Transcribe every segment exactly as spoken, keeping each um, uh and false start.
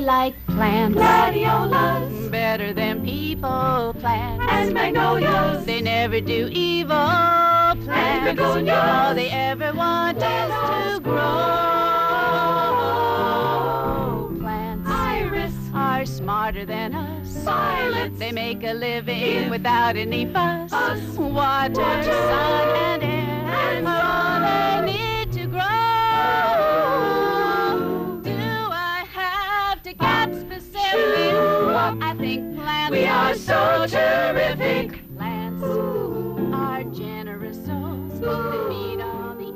like plants. Gladiolas, Better than people plants. and magnolias, They never do evil plants. And begonias. All they ever want is to grow. Plants iris, are smarter than us. violets, They make a living Give without any fuss. us Water, water, sun, and air and are all they need to grow. Do I have to get specific? Chew up. I think plants we are so terrific. Plants are generous souls that feed all the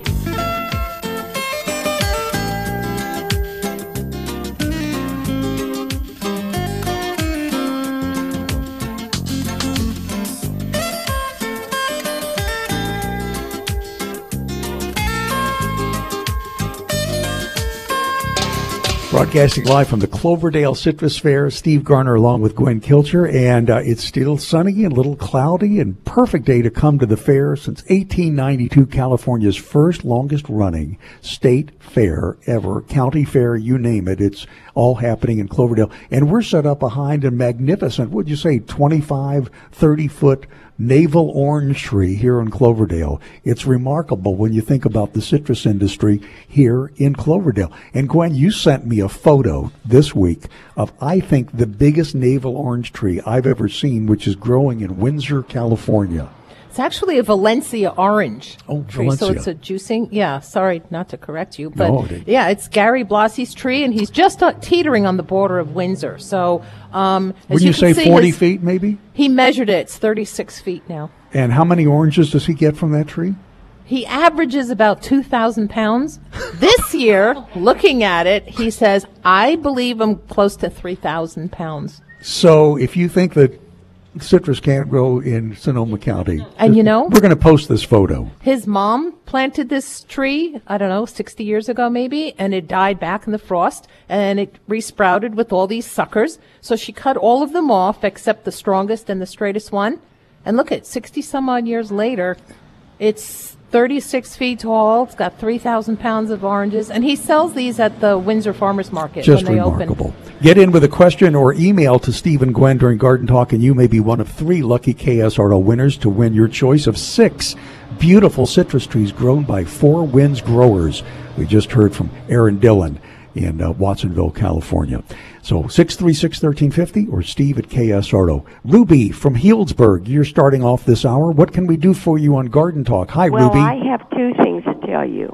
Broadcasting live from the Cloverdale Citrus Fair, Steve Garner along with Gwen Kilcher, and uh, it's still sunny and a little cloudy and perfect day to come to the fair since eighteen ninety-two, California's first longest running state fair ever, county fair, you name it. It's all happening in Cloverdale, and we're set up behind a magnificent, what'd you say, twenty-five, thirty foot navel orange tree here in Cloverdale. It's remarkable when you think about the citrus industry here in Cloverdale. And Gwen, you sent me a photo this week of, I think, the biggest navel orange tree I've ever seen, which is growing in Windsor, California. It's actually a Valencia orange Oh, tree, Valencia. so it's a juicing. Yeah, sorry not to correct you, but No, it- yeah, it's Gary Blossey's tree, and he's just uh, teetering on the border of Windsor. So, um, as Wouldn't you, can say see, forty his- feet maybe? He measured it. It's thirty-six feet now. And how many oranges does he get from that tree? He averages about two thousand pounds. This year, looking at it, he says, I believe I'm close to three thousand pounds. So if you think that citrus can't grow in Sonoma County, And you know- we're going to post this photo. His mom planted this tree, I don't know, sixty years ago maybe, and it died back in the frost, and it resprouted with all these suckers. So she cut all of them off except the strongest and the straightest one. And look at sixty some odd years later, it's thirty-six feet tall. It's got three thousand pounds of oranges, and he sells these at the Windsor Farmers Market Just when they remarkable. open. Get in with a question or email to Steve and Gwen during Garden Talk, and you may be one of three lucky K S R O winners to win your choice of six beautiful citrus trees grown by Four Winds Growers. We just heard from Aaron Dillon in uh, Watsonville, California. So six three six, one three five zero or Steve at K S R O. Ruby from Healdsburg, you're starting off this hour. What can we do for you on Garden Talk? Hi, Well, Ruby. I have two things to tell you.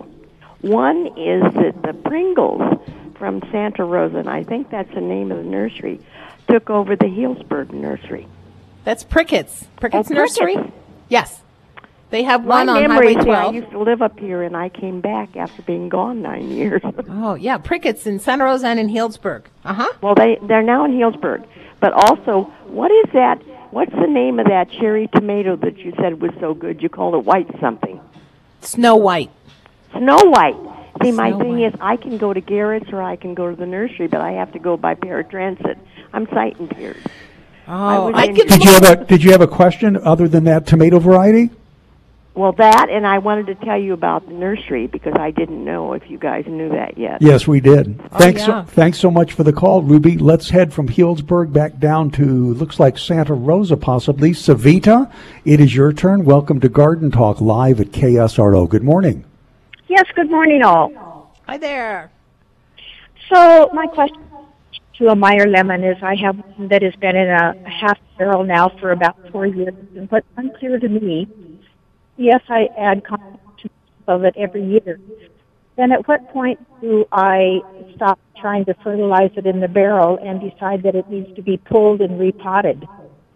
One is that the Pringles from Santa Rosa, and I think that's the name of the nursery, took over the Healdsburg nursery. That's Prickett's. Prickett's Oh, Nursery? Prickett's. Yes. They have My one on memory Highway is I twelve. used to live up here, and I came back after being gone nine years. Oh, yeah, Prickett's in Santa Rosa and in Healdsburg. Uh-huh. Well, they, they're now in Healdsburg. But also, what is that? What's the name of that cherry tomato that you said was so good? You called it white something. Snow White. Snow White. See, my Snow thing White. is, I can go to Garrett's or I can go to the nursery, but I have to go by paratransit. I'm sight impaired. Oh, was I in- could Did you have a Did you have a question other than that tomato variety? Well, that, and I wanted to tell you about the nursery because I didn't know if you guys knew that yet. Yes, we did. Thanks, yeah. so, thanks so much for the call, Ruby. Let's head from Healdsburg back down to, looks like Santa Rosa, possibly. Savita, it is your turn. Welcome to Garden Talk live at K S R O. Good morning. Yes, good morning, all. Hi there. So my question to a Meyer lemon is I have one that has been in a half barrel now for about four years, and what's unclear to me, yes, I add compost of it every year. Then at what point do I stop trying to fertilize it in the barrel and decide that it needs to be pulled and repotted?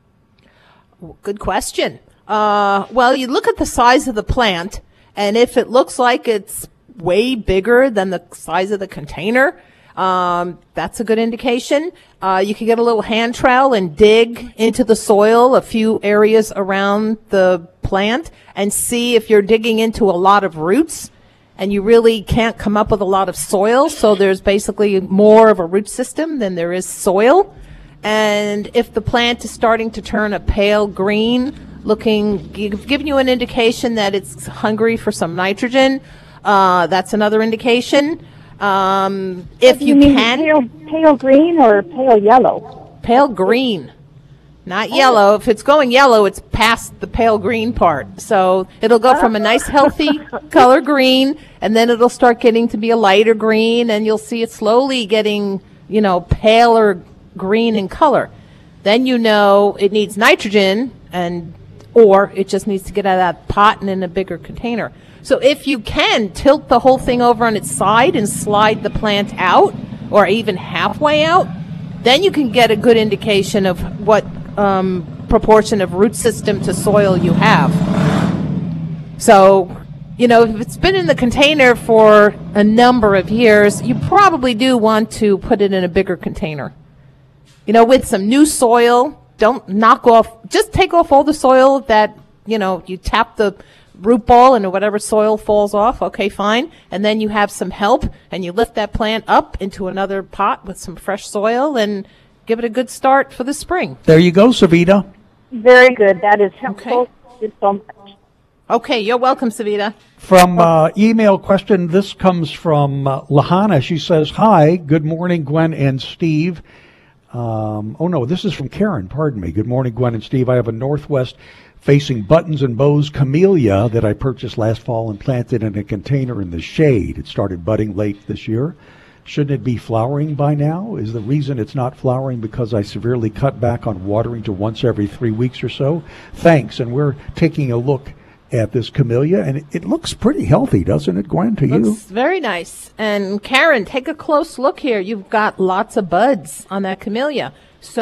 Good question. Uh, well, you look at the size of the plant, and if it looks like it's way bigger than the size of the container, um, that's a good indication. Uh, you can get a little hand trowel and dig into the soil a few areas around the plant and see if you're digging into a lot of roots and you really can't come up with a lot of soil. So there's basically more of a root system than there is soil. And if the plant is starting to turn a pale green, looking, giving you an indication that it's hungry for some nitrogen, uh, that's another indication. Um, if Do you, you mean can, pale, pale green or pale yellow? pale green, not yellow. If it's going yellow, it's past the pale green part. So it'll go from a nice, healthy color green, and then it'll start getting to be a lighter green, and you'll see it slowly getting, you know, paler green in color. Then you know it needs nitrogen, and or it just needs to get out of that pot and in a bigger container. So if you can, tilt the whole thing over on its side and slide the plant out, or even halfway out, then you can get a good indication of what um, proportion of root system to soil you have. So, you know, if it's been in the container for a number of years, you probably do want to put it in a bigger container. You know, with some new soil, don't knock off, just take off all the soil that, you know, you tap the root ball and whatever soil falls off, okay, fine. And then you have some help and you lift that plant up into another pot with some fresh soil and give it a good start for the spring. There you go, Savita. Very good. That is helpful. Thank you so much. Okay, you're welcome, Savita. From uh, email question, this comes from uh, Lahana. She says, hi, good morning, Gwen and Steve. Um, oh, no, this is from Karen. Pardon me. Good morning, Gwen and Steve. I have a northwest facing buttons and bows camellia that I purchased last fall and planted in a container in the shade. It started budding late this year. Shouldn't it be flowering by now? Is the reason it's not flowering because I severely cut back on watering to once every three weeks or so? Thanks. And we're taking a look at this camellia, and it, it looks pretty healthy, doesn't it, Gwen, to you? Looks very nice. And Karen, take a close look here. You've got lots of buds on that camellia.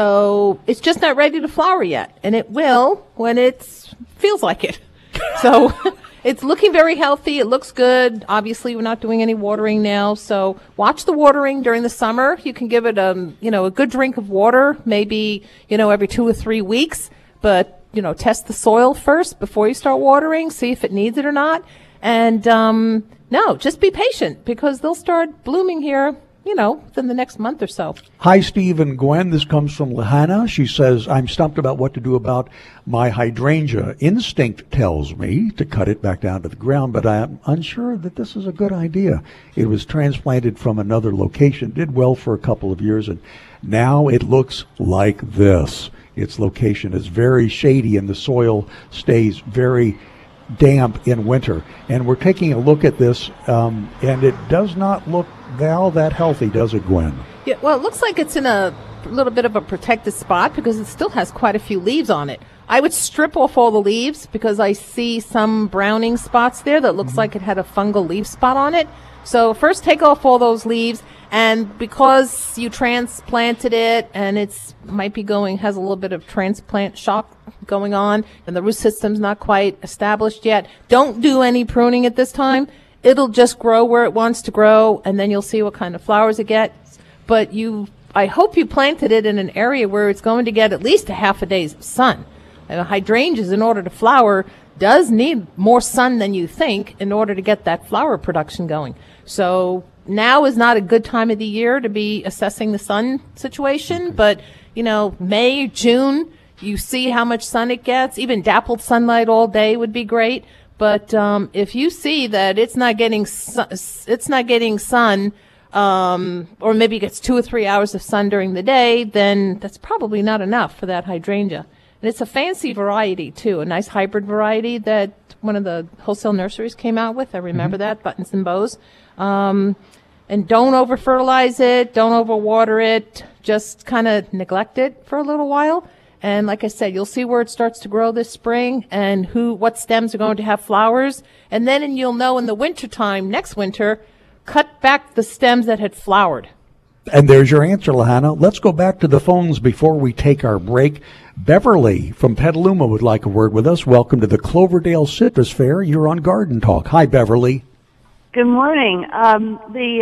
So it's just not ready to flower yet, and it will when it feels like it. So it's looking very healthy. It looks good. Obviously, we're not doing any watering now, so watch the watering during the summer. You can give it um, you know, a good drink of water, maybe, you know, every two or three weeks, but, you know, test the soil first before you start watering, see if it needs it or not. And um, no, just be patient because they'll start blooming here, you know, within the next month or so. Hi, Steve and Gwen. This comes from Lahana. She says, I'm stumped about what to do about my hydrangea. Instinct tells me to cut it back down to the ground, but I'm unsure that this is a good idea. It was transplanted from another location, did well for a couple of years, and now it looks like this. Its location is very shady, and the soil stays very damp in winter. And we're taking a look at this, um, and it does not look now that healthy, does it, Gwen? Yeah, well, it looks like it's in a little bit of a protected spot because it still has quite a few leaves on it. I would strip off all the leaves because I see some browning spots there that looks mm-hmm. like it had a fungal leaf spot on it. So first take off all those leaves, and because you transplanted it and it's might be going, has a little bit of transplant shock going on and the root system's not quite established yet, don't do any pruning at this time. It'll just grow where it wants to grow, and then you'll see what kind of flowers it gets. But you, I hope you planted it in an area where it's going to get at least a half a day's sun. And hydrangeas, in order to flower, does need more sun than you think in order to get that flower production going. So now is not a good time of the year to be assessing the sun situation, but, you know, May, June, you see how much sun it gets. Even dappled sunlight all day would be great. But um, if you see that it's not getting su- it's not getting sun, um, or maybe it gets two or three hours of sun during the day, then that's probably not enough for that hydrangea. And it's a fancy variety too, a nice hybrid variety that one of the wholesale nurseries came out with. I remember mm-hmm. that, buttons and bows. Um, and don't over fertilize it, don't over water it, just kind of neglect it for a little while. And like I said, you'll see where it starts to grow this spring and who, what stems are going to have flowers. And then and you'll know in the wintertime, next winter, cut back the stems that had flowered. And there's your answer, Lahana. Let's go back to the phones before we take our break. Beverly from Petaluma would like a word with us. Welcome to the Cloverdale Citrus Fair. You're on Garden Talk. Hi, Beverly. Good morning. Um, the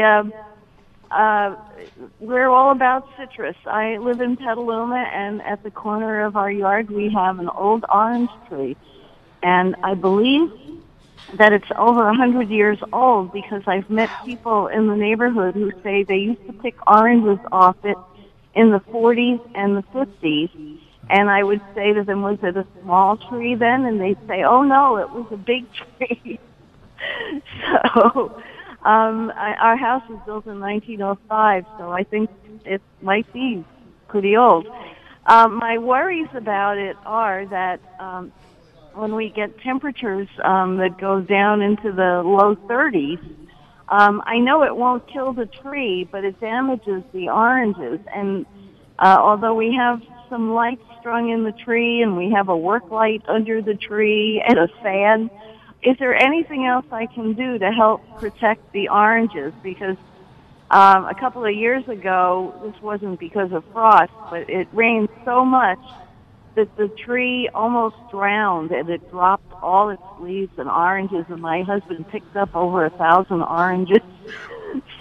uh, uh, we're all about citrus. I live in Petaluma, and at the corner of our yard we have an old orange tree, and I believe that it's over a hundred years old because I've met people in the neighborhood who say they used to pick oranges off it in the forties and the fifties. And I would say to them, was it a small tree then? And they'd say, oh no, it was a big tree. So Um, I, our house was built in nineteen oh five, so I think it might be pretty old. Um, my worries about it are that um, when we get temperatures um, that go down into the low thirties, um, I know it won't kill the tree, but it damages the oranges. And uh, although we have some lights strung in the tree and we have a work light under the tree and a fan, is there anything else I can do to help protect the oranges? Because um, a couple of years ago, this wasn't because of frost, but it rained so much that the tree almost drowned and it dropped all its leaves and oranges, and my husband picked up over a thousand oranges. so,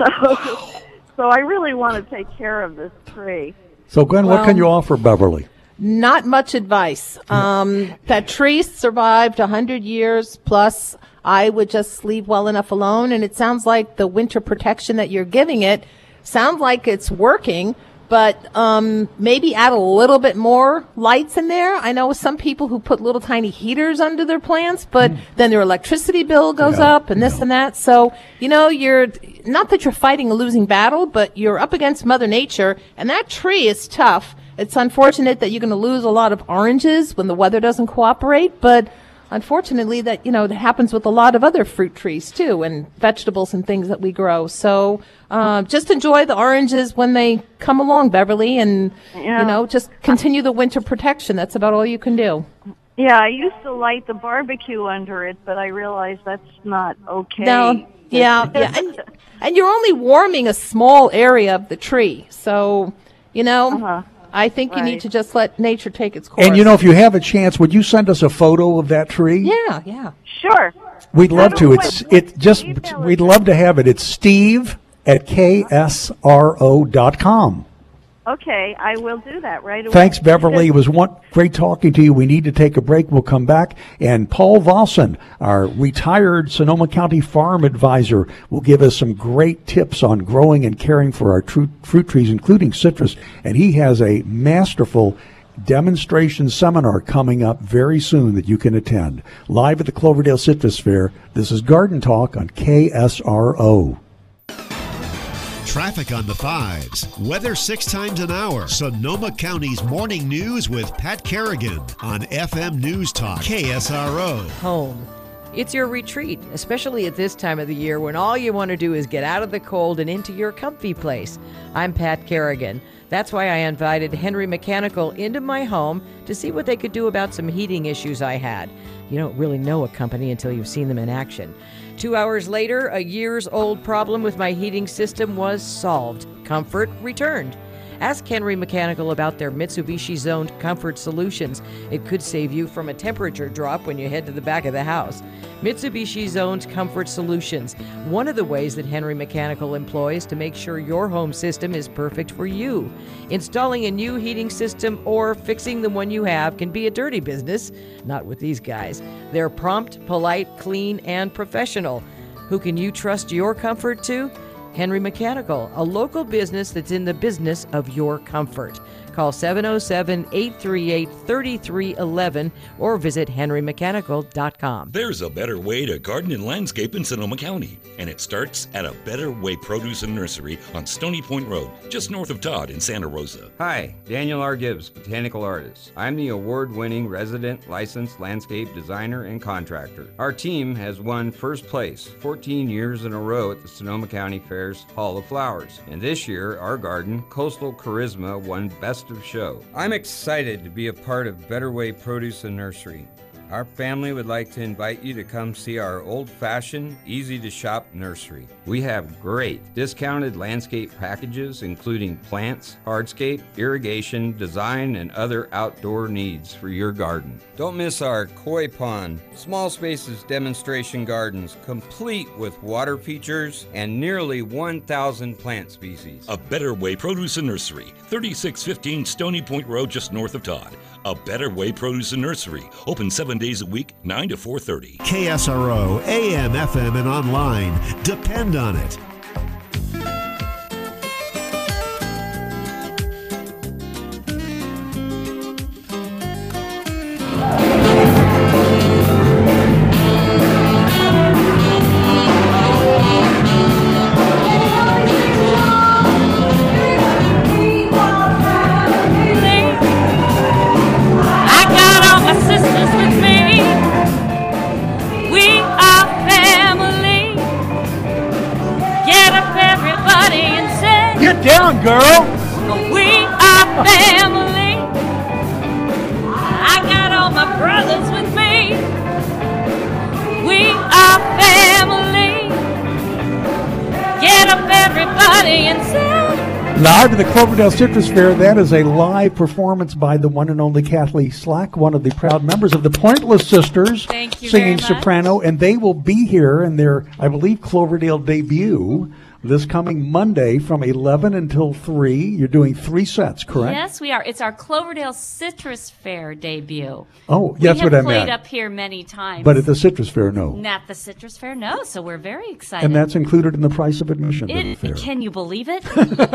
so I really want to take care of this tree. So, Gwen, Well- what can you offer Beverly? Not much advice. Um, that tree survived a hundred years plus. I would just leave well enough alone. And it sounds like the winter protection that you're giving it sounds like it's working, but um, maybe add a little bit more lights in there. I know some people who put little tiny heaters under their plants, but then their electricity bill goes Yeah, up and this yeah. and that. So, you know, you're not that you're fighting a losing battle, but you're up against Mother Nature, and that tree is tough. It's unfortunate that you're going to lose a lot of oranges when the weather doesn't cooperate, but unfortunately that, you know, that happens with a lot of other fruit trees too, and vegetables and things that we grow. So uh, just enjoy the oranges when they come along, Beverly, and, Yeah. you know, just continue the winter protection. That's about all you can do. Yeah, I used to light the barbecue under it, but I realized that's not okay. No, yeah, yeah. And, and you're only warming a small area of the tree. So, you know, Uh-huh. I think you need Right. to just let nature take its course. And, you know, if you have a chance, would you send us a photo of that tree? yeah, yeah. Sure. We'd love How to. do- It's what- it what just email we'd is love to have it. It's Steve at K S R O dot com. Okay, I will do that right away. Thanks, Beverly. It was one, great talking to you. We need to take a break. We'll come back. And Paul Vossen, our retired Sonoma County farm advisor, will give us some great tips on growing and caring for our tru- fruit trees, including citrus. And he has a masterful demonstration seminar coming up very soon that you can attend. Live at the Cloverdale Citrus Fair, this is Garden Talk on K S R O. Traffic on the fives. Weather six times an hour. Sonoma County's morning news with Pat Kerrigan on F M News Talk K S R O. Home. It's your retreat, especially at this time of the year when all you want to do is get out of the cold and into your comfy place. I'm Pat Kerrigan. That's why I invited Henry Mechanical into my home to see what they could do about some heating issues I had. You don't really know a company until you've seen them in action. Two hours later, a year's old problem with my heating system was solved. Comfort returned. Ask Henry Mechanical about their Mitsubishi zoned comfort solutions. It could save you from a temperature drop when you head to the back of the house. Mitsubishi zoned comfort solutions. One of the ways that Henry Mechanical employs to make sure your home system is perfect for you. Installing a new heating system or fixing the one you have can be a dirty business. Not with these guys. They're prompt, polite, clean, and professional. Who can you trust your comfort to? Henry Mechanical, a local business that's in the business of your comfort. Call seven oh seven, eight three eight, three three one one or visit henry mechanical dot com. There's a better way to garden and landscape in Sonoma County, and it starts at A Better Way Produce and Nursery on Stony Point Road, just north of Todd in Santa Rosa. Hi, Daniel R. Gibbs, botanical artist. I'm the award-winning resident licensed landscape designer and contractor. Our team has won first place fourteen years in a row at the Sonoma County Fair's Hall of Flowers, and this year our garden, Coastal Charisma, won Best of Show. I'm excited to be a part of Better Way Produce and Nursery. Our family would like to invite you to come see our old-fashioned, easy-to-shop nursery. We have great discounted landscape packages including plants, hardscape, irrigation, design, and other outdoor needs for your garden. Don't miss our koi pond, small spaces demonstration gardens complete with water features and nearly one thousand plant species. A Better Way Produce and Nursery, thirty-six fifteen Stony Point Road, just north of Todd. A Better Way Produce and Nursery, open seven days a week, nine to four thirty. K S R O, A M, F M, and online. Depend on it. Live to the Cloverdale Citrus Fair. That is a live performance by the one and only Kathleen Slack, one of the proud members of the Pointless Sisters, Thank you singing very much. soprano, and they will be here in their, I believe, Cloverdale debut this coming Monday from eleven until three. You're doing three sets, correct? Yes, we are. It's our Cloverdale Citrus Fair debut. Oh, we that's have what I played meant. up here many times. But at the Citrus Fair, no. At the Citrus Fair, no. So we're very excited. And that's included in the price of admission to the It, fair. can you believe it?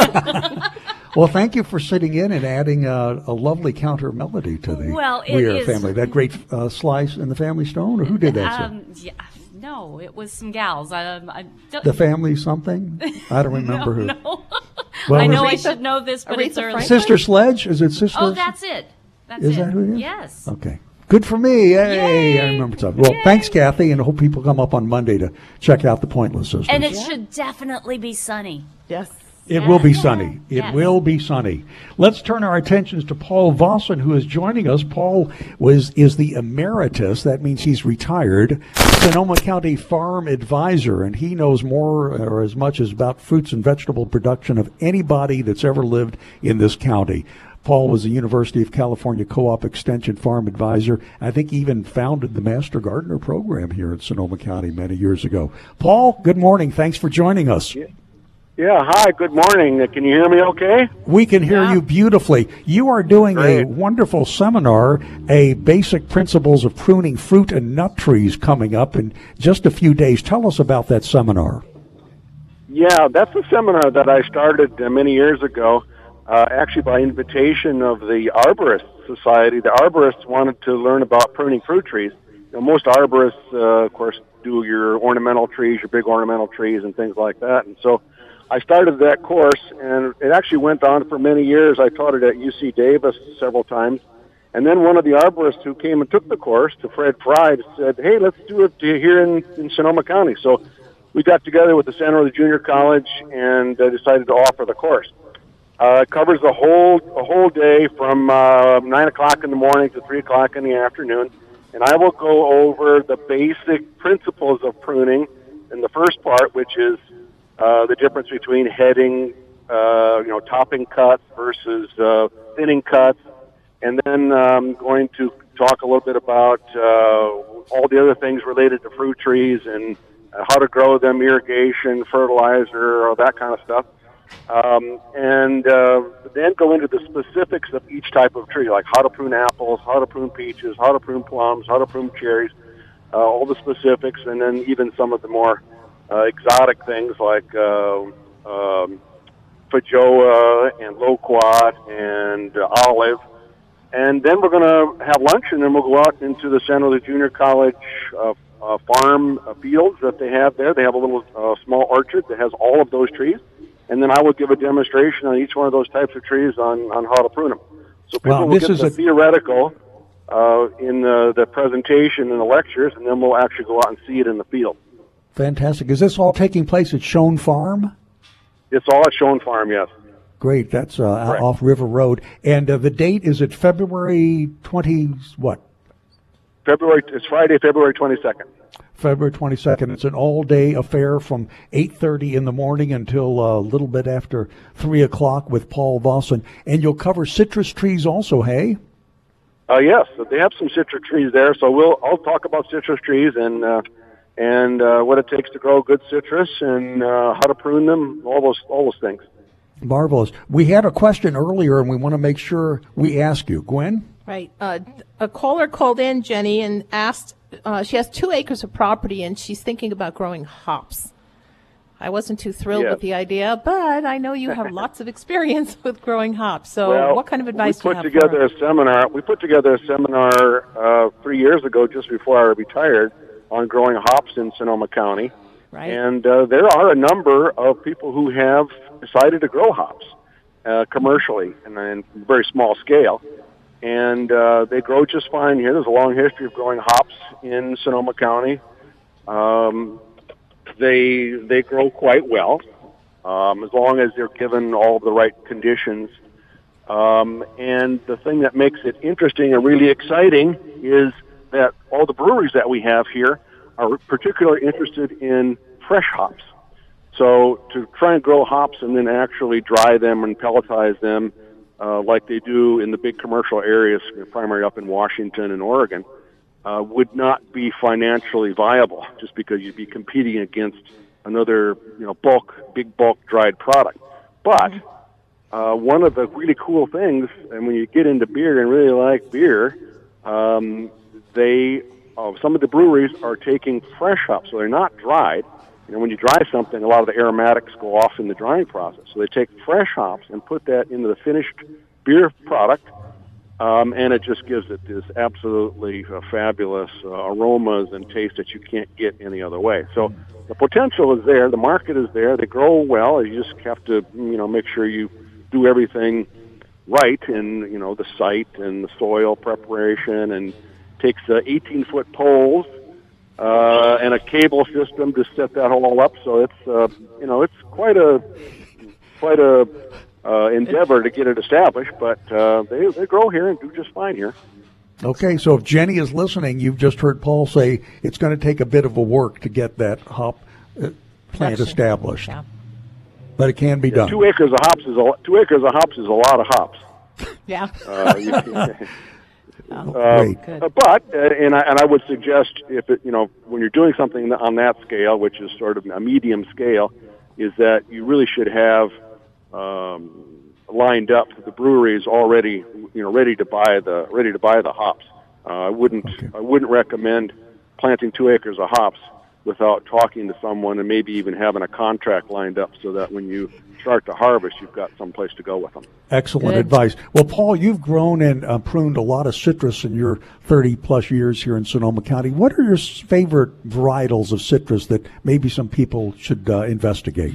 Well, thank you for sitting in and adding a, a lovely counter melody to the Well, it Weir is- family. That great uh, slice in the Family Stone, or who did that? sir? um, yeah, no, it was some gals. Um, I don't, The Family something? I don't remember who. no. Well, I know I was- should know this, but it's Aretha early. Franklin? Sister Sledge? Is it Sister? Oh, that's it. That's Is it. that who it is? Yes. Okay. Good for me. Yay! I remember something. Well, thanks, Kathy, and I hope people come up on Monday to check out the Pointless Sisters. And it should definitely be sunny. Yes. It will be sunny. It Yes. will be sunny. Let's turn our attentions to Paul Vossen, who is joining us. Paul was is the emeritus. That means he's retired. Sonoma County Farm Advisor, and he knows more or as much as about fruits and vegetable production of anybody that's ever lived in this county. Paul was a University of California Co-op Extension Farm Advisor. I think he even founded the Master Gardener program here in Sonoma County many years ago. Paul, good morning. Thanks for joining us. Yeah, yeah hi, good morning. Can you hear me okay? We can hear you beautifully. You are doing Great. a wonderful seminar, a basic principles of pruning fruit and nut trees coming up in just a few days. Tell us about that seminar. Yeah, that's a seminar that I started uh, many years ago, uh, actually by invitation of the Arborist Society. The arborists wanted to learn about pruning fruit trees. You know, most arborists, uh, of course, do your ornamental trees, your big ornamental trees and things like that. And so I started that course, and it actually went on for many years. I taught it at U C Davis several times. And then one of the arborists who came and took the course, to Fred Fry, said, hey, let's do it here in, in Sonoma County. So we got together with the Santa Rosa Junior College and uh, decided to offer the course. Uh, it covers the whole a whole day from uh, nine o'clock in the morning to three o'clock in the afternoon. And I will go over the basic principles of pruning in the first part, which is uh, the difference between heading, uh, you know, topping cuts versus uh, thinning cuts. And then I'm going to talk a little bit about uh, all the other things related to fruit trees and uh, how to grow them, irrigation, fertilizer, all that kind of stuff. Um, and uh, then go into the specifics of each type of tree, like how to prune apples, how to prune peaches, how to prune plums, how to prune cherries, uh, all the specifics, and then even some of the more uh, exotic things like uh, um, feijoa and loquat and uh, olive. And then we're going to have lunch, and then we'll go out into the Santa Rosa Junior College uh, uh, farm uh, fields that they have there. They have a little uh, small orchard that has all of those trees. And then I will give a demonstration on each one of those types of trees on, on how to prune them. So people Wow, will this get is the a- theoretical uh, in the, the presentation and the lectures, and then we'll actually go out and see it in the field. Fantastic. Is this all taking place at Schoen Farm? It's all at Schoen Farm, yes. Great. That's uh, out Correct. off River Road. And uh, the date is at February twentieth, what? February. It's Friday, February twenty-second. February twenty-second. It's an all-day affair from eight thirty in the morning until uh, a little bit after three o'clock with Paul Vossen. And you'll cover citrus trees also, hey? Uh, yes, so they have some citrus trees there. So we'll I'll talk about citrus trees and uh, and uh, what it takes to grow good citrus and uh, how to prune them, all those all those things. Marvelous. We had a question earlier, and we want to make sure we ask you. Gwen? Right. Uh, a caller called in, Jenny, and asked, uh, she has two acres of property, and she's thinking about growing hops. I wasn't too thrilled Yes. with the idea, but I know you have lots of experience with growing hops. So Well, what kind of advice do we you put have together for her? a seminar. We put together a seminar uh, three years ago, just before I retired, on growing hops in Sonoma County. Right. And uh, there are a number of people who have decided to grow hops uh, commercially and in very small scale. And uh, they grow just fine here. There's a long history of growing hops in Sonoma County. Um, they they grow quite well, um, as long as they're given all the right conditions. Um, and the thing that makes it interesting and really exciting is that all the breweries that we have here are particularly interested in fresh hops. So to try and grow hops and then actually dry them and pelletize them uh, like they do in the big commercial areas, primarily up in Washington and Oregon, uh, would not be financially viable just because you'd be competing against another, you know, bulk, big bulk dried product. But uh, one of the really cool things, and when you get into beer and really like beer, um, they uh, some of the breweries are taking fresh hops, so they're not dried. You know, when you dry something, a lot of the aromatics go off in the drying process. So they take fresh hops and put that into the finished beer product, um, and it just gives it this absolutely uh, fabulous uh, aromas and taste that you can't get any other way. So the potential is there. The market is there. They grow well. You just have to, you know, make sure you do everything right in, you know, the site and the soil preparation, and takes uh, eighteen-foot poles uh, and a cable system to set that all up. So it's, uh, you know, it's quite a quite a uh, endeavor to get it established. But uh, they they grow here and do just fine here. Okay, so if Jenny is listening, you've just heard Paul say it's going to take a bit of a work to get that hop uh, plant That's established. Yeah. But it can be Yeah, done. two acres of hops is a two acres of hops is a lot of hops. Yeah. Uh, you can, Oh, uh, great. Good. uh, but uh, and I and I would suggest, if it, you know, when you're doing something on that scale, which is sort of a medium scale, is that you really should have um, lined up the breweries already, you know, ready to buy the ready to buy the hops. Uh, I wouldn't Okay. I wouldn't recommend planting two acres of hops without talking to someone and maybe even having a contract lined up so that when you start to harvest, you've got some place to go with them. Excellent Good. advice. Well, Paul, you've grown and uh, pruned a lot of citrus in your thirty-plus years here in Sonoma County. What are your s- favorite varietals of citrus that maybe some people should uh, investigate?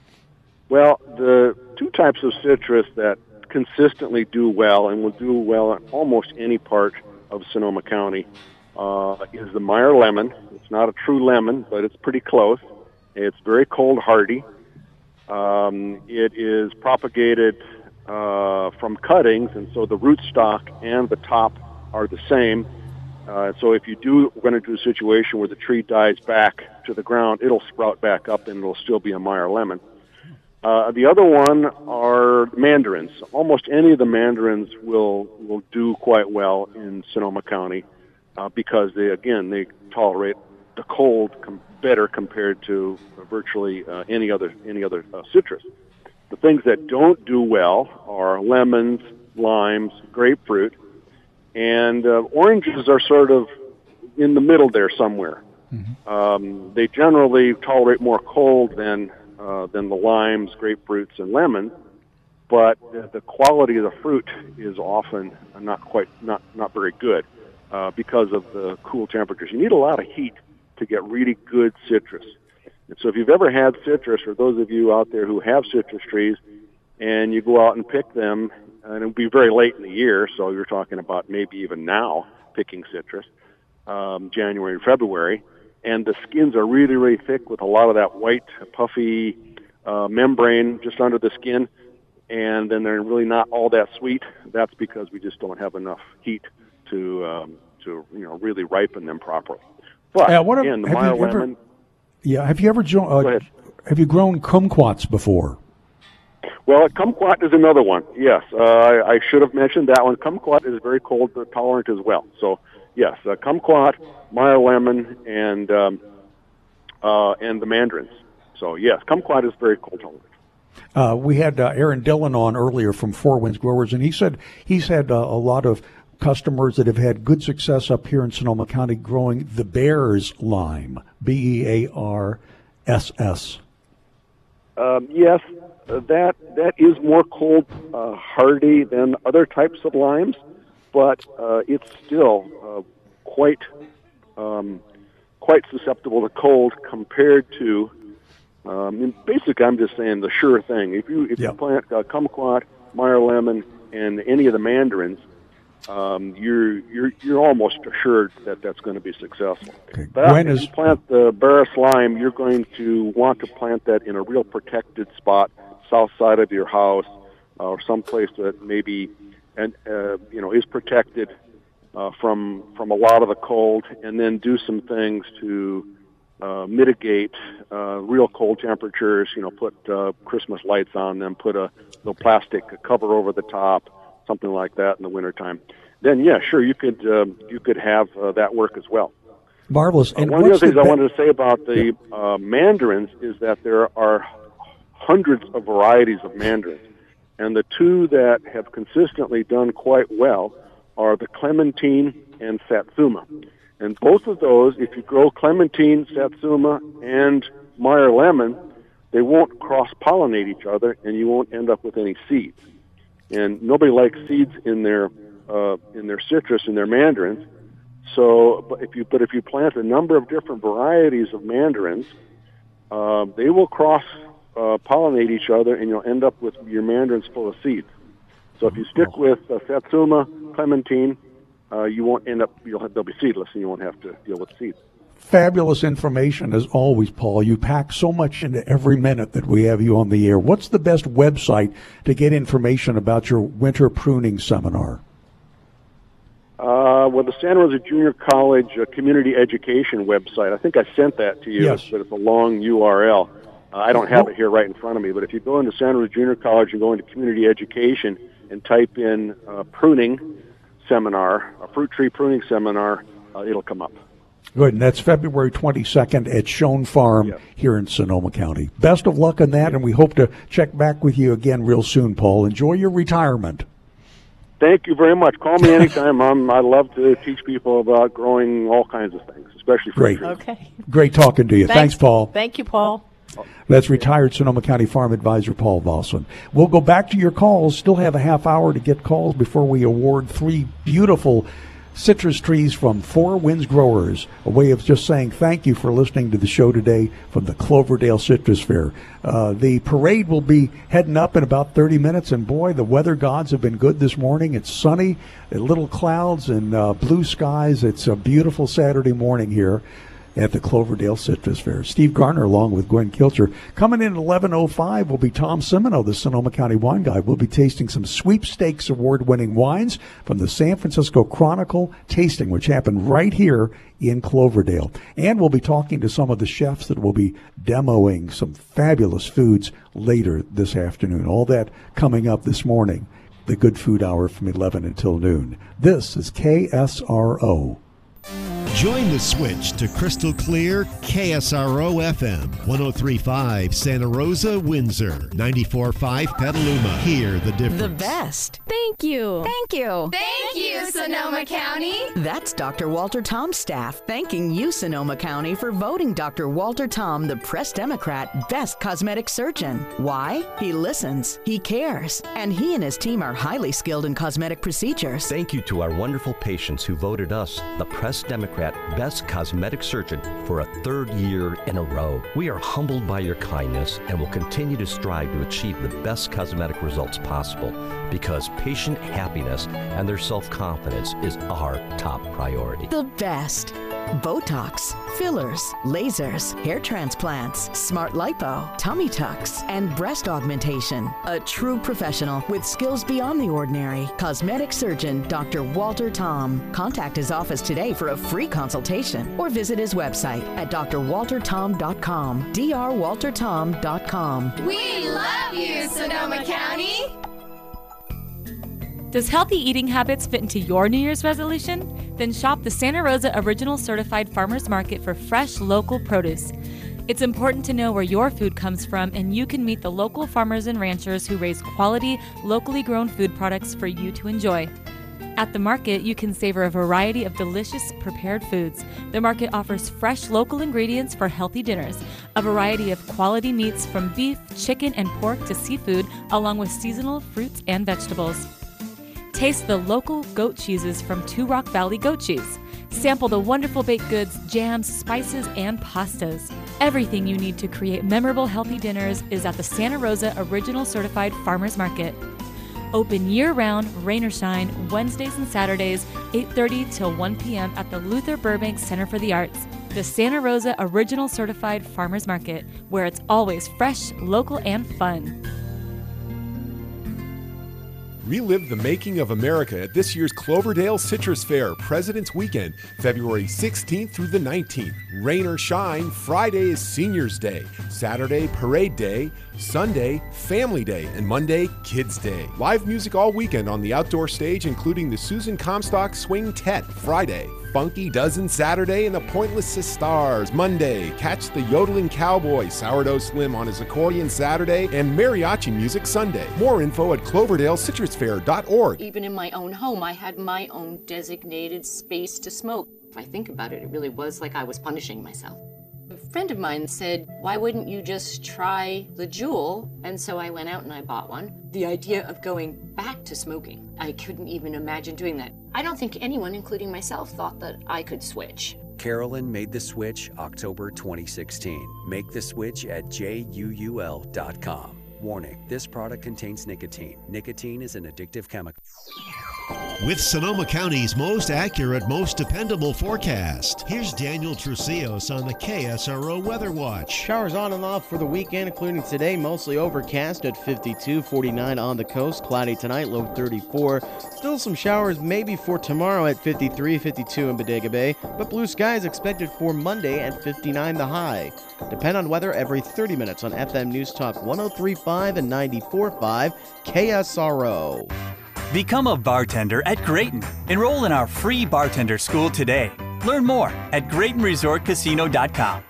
Well, the two types of citrus that consistently do well and will do well in almost any part of Sonoma County uh, is the Meyer lemon. It's not a true lemon, but it's pretty close. It's very cold hardy. Um, it is propagated uh, from cuttings, and so the rootstock and the top are the same. Uh, so if you do going to do a situation where the tree dies back to the ground, it'll sprout back up and it'll still be a Meyer lemon. Uh, the other one are mandarins. Almost any of the mandarins will will do quite well in Sonoma County uh, because they, again, they tolerate the cold com- better compared to virtually uh, any other any other uh, citrus. The things that don't do well are lemons, limes, grapefruit, and uh, oranges are sort of in the middle there somewhere. Mm-hmm. Um, they generally tolerate more cold than uh, than the limes, grapefruits, and lemons, but the, the quality of the fruit is often not quite not not very good uh, because of the cool temperatures. You need a lot of heat to get really good citrus. And so if you've ever had citrus, or those of you out there who have citrus trees, and you go out and pick them, and it'll be very late in the year, so you're talking about maybe even now picking citrus, um, January and February, and the skins are really, really thick with a lot of that white, puffy uh, membrane just under the skin, and then they're really not all that sweet. That's because we just don't have enough heat to um, to you know really ripen them properly. But Uh, what have- again, the have Meyer you ever- lemon. Yeah, have you ever jo- Go uh, ahead. have you grown kumquats before? Well, kumquat is another one. Yes, uh, I, I should have mentioned that one. Kumquat is very cold tolerant as well. So, yes, uh, kumquat, Meyer lemon, and um, uh, and the mandarins. So, yes, kumquat is very cold tolerant. Uh, we had uh, Aaron Dillon on earlier from Four Winds Growers, and he said he's had uh, a lot of customers that have had good success up here in Sonoma County growing the Bear's lime, B E A R S S. Um, yes, uh, that that is more cold uh, hardy than other types of limes, but uh, it's still uh, quite um, quite susceptible to cold compared to. Um, and basically, I'm just saying the sure thing. If you if Yeah. you plant uh, kumquat, Meyer lemon, and any of the mandarins, um, you're you're you're almost assured that that's going to be successful. Okay. But When if is you plant the Barris lime, you're going to want to plant that in a real protected spot, south side of your house, uh, or someplace that maybe and uh, you know is protected uh, from from a lot of the cold, and then do some things to uh, mitigate uh, real cold temperatures. You know, put uh, Christmas lights on them, put a little plastic cover over the top, something like that in the wintertime. Then, yeah, sure, you could uh, you could have uh, that work as well. Marvelous. Uh, And one of the what's other things the I be- wanted to say about the uh, mandarins is that there are hundreds of varieties of mandarins, and the two that have consistently done quite well are the Clementine and Satsuma. And both of those, if you grow Clementine, Satsuma, and Meyer lemon, they won't cross-pollinate each other, and you won't end up with any seeds. And nobody likes seeds in their uh, in their citrus and their mandarins. So, but if you but if you plant a number of different varieties of mandarins, uh, they will cross uh, pollinate each other, and you'll end up with your mandarins full of seeds. So if you stick with uh, Satsuma, Clementine, uh, you won't end up. You'll have, they'll be seedless, and you won't have to deal with seeds. Fabulous information as always, Paul. You pack so much into every minute that we have you on the air. What's the best website to get information about your winter pruning seminar? Uh, well, the Santa Rosa Junior College uh, Community Education website. I think I sent that to you, Yes. but it's a long U R L. Uh, I don't have it here right in front of me, but if you go into Santa Rosa Junior College and go into Community Education and type in uh, pruning seminar, a fruit tree pruning seminar, uh, it'll come up. Good, and that's February twenty-second at Schoen Farm here in Sonoma County. Best of luck on that, and we hope to check back with you again real soon, Paul. Enjoy your retirement. Thank you very much. Call me anytime. I'm, I love to teach people about growing all kinds of things, especially fruit Great. trees. Okay. Great talking to you. Thanks, Paul. Thank you, Paul. That's retired Sonoma County Farm Advisor Paul Vossen. We'll go back to your calls. Still have a half hour to get calls before we award three beautiful citrus trees from Four Winds Growers, a way of just saying thank you for listening to the show today from the Cloverdale Citrus Fair. Uh, the parade will be heading up in about thirty minutes, and boy, the weather gods have been good this morning. It's sunny, little clouds and uh, blue skies. It's a beautiful Saturday morning here at the Cloverdale Citrus Fair. Steve Garner along with Gwen Kilcher. Coming in at eleven oh five will be Tom Simino, the Sonoma County Wine Guide. We'll be tasting some Sweepstakes award-winning wines from the San Francisco Chronicle tasting, which happened right here in Cloverdale. And we'll be talking to some of the chefs that will be demoing some fabulous foods later this afternoon. All that coming up this morning, the Good Food Hour from eleven until noon. This is K S R O. Join the switch to crystal clear K S R O F M, one oh three point five Santa Rosa, Windsor, ninety-four point five Petaluma. Hear the difference. The best. Thank you. Thank you. Thank you, Sonoma County. That's Doctor Walter Tom's staff thanking you, Sonoma County, for voting Doctor Walter Tom the Press Democrat Best Cosmetic Surgeon. Why? He listens, he cares, and he and his team are highly skilled in cosmetic procedures. Thank you to our wonderful patients who voted us the Press Democrat Best Cosmetic Surgeon for a third year in a row. We are humbled by your kindness and will continue to strive to achieve the best cosmetic results possible because patient happiness and their self-confidence is our top priority. The best. Botox, fillers, lasers, hair transplants, smart lipo, tummy tucks, and breast augmentation. A true professional with skills beyond the ordinary. Cosmetic surgeon Doctor Walter Tom. Contact his office today for a free consultation or visit his website at d r walter tom dot com. d r walter tom dot com. We love you, Sonoma County. Does healthy eating habits fit into your New Year's resolution? Then shop the Santa Rosa Original Certified Farmers Market for fresh, local produce. It's important to know where your food comes from, and you can meet the local farmers and ranchers who raise quality, locally grown food products for you to enjoy. At the market, you can savor a variety of delicious prepared foods. The market offers fresh local ingredients for healthy dinners, a variety of quality meats from beef, chicken, and pork to seafood, along with seasonal fruits and vegetables. Taste the local goat cheeses from Two Rock Valley Goat Cheese. Sample the wonderful baked goods, jams, spices, and pastas. Everything you need to create memorable healthy dinners is at the Santa Rosa Original Certified Farmers Market. Open year-round, rain or shine, Wednesdays and Saturdays, eight thirty till one p.m. at the Luther Burbank Center for the Arts. The Santa Rosa Original Certified Farmers Market, where it's always fresh, local, and fun. Relive the making of America at this year's Cloverdale Citrus Fair President's Weekend, February sixteenth through the nineteenth. Rain or shine, Friday is Seniors Day, Saturday Parade Day, Sunday Family Day, and Monday Kids Day. Live music all weekend on the outdoor stage, including the Susan Comstock Swing Tet Friday, Funky Dozen Saturday, and the Pointless Sisters Monday. Catch the Yodeling Cowboy, Sourdough Slim on his accordion Saturday, and mariachi music Sunday. More info at cloverdale citrus fair dot org. Even in my own home, I had my own designated space to smoke. If I think about it, it really was like I was punishing myself. A friend of mine said, why wouldn't you just try the Juul? And so I went out and I bought one. The idea of going back to smoking, I couldn't even imagine doing that. I don't think anyone, including myself, thought that I could switch. Carolyn made the switch October twenty sixteen. Make the switch at J U U L dot com. Warning, this product contains nicotine. Nicotine is an addictive chemical. With Sonoma County's most accurate, most dependable forecast, here's Daniel Trucios on the K S R O Weather Watch. Showers on and off for the weekend, including today. Mostly overcast at fifty-two, forty-nine on the coast. Cloudy tonight, low thirty-four. Still some showers maybe for tomorrow at fifty-three, fifty-two in Bodega Bay. But blue skies expected for Monday at fifty-nine the high. Depend on weather every thirty minutes on F M News Talk one oh three point five and ninety-four point five K S R O. Become a bartender at Grayton. Enroll in our free bartender school today. Learn more at Grayton Resort Casino dot com.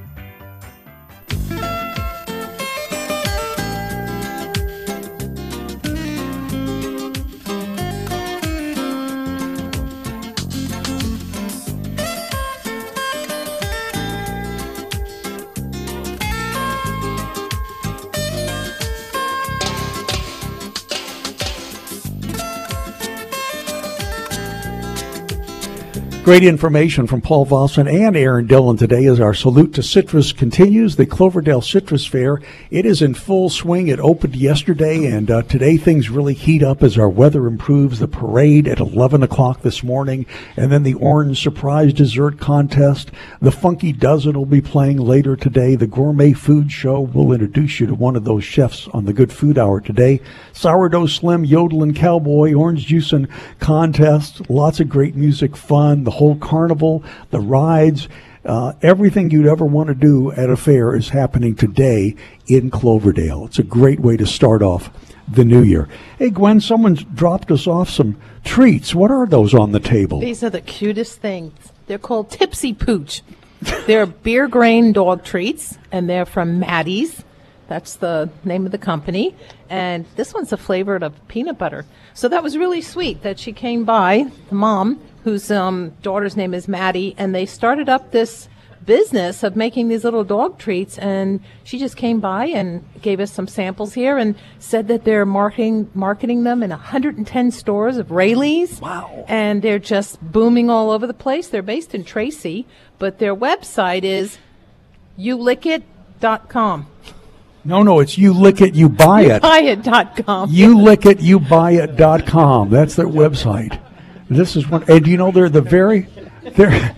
Great information from Paul Vossen and Aaron Dillon today as our Salute to Citrus continues. The Cloverdale Citrus Fair, it is in full swing. It opened yesterday, and uh, today things really heat up as our weather improves. The parade at eleven o'clock this morning, and then the Orange Surprise Dessert Contest. The Funky Dozen will be playing later today. The Gourmet Food Show will introduce you to one of those chefs on the Good Food Hour today. Sourdough Slim, Yodeling Cowboy, Orange Juicing Contest. Lots of great music, fun. The whole carnival, the rides, uh, everything you'd ever want to do at a fair is happening today in Cloverdale. It's a great way to start off the new year. Hey, Gwen, someone's dropped us off some treats. What are those on the table? These are the cutest things. They're called Tipsy Pooch. They're beer grain dog treats, and they're from Maddie's. That's the name of the company. And this one's a flavored of peanut butter. So that was really sweet that she came by, the mom, whose um, daughter's name is Maddie, and they started up this business of making these little dog treats, and she just came by and gave us some samples here and said that they're marketing marketing them in one hundred ten stores of Rayleigh's. Wow. And they're just booming all over the place. They're based in Tracy, but their website is you lick it dot com. No, no, it's you lick it, you buy it. you buy it dot com. you lick it, you buy it dot com. That's their website. This is one, and you know they're the very, they're.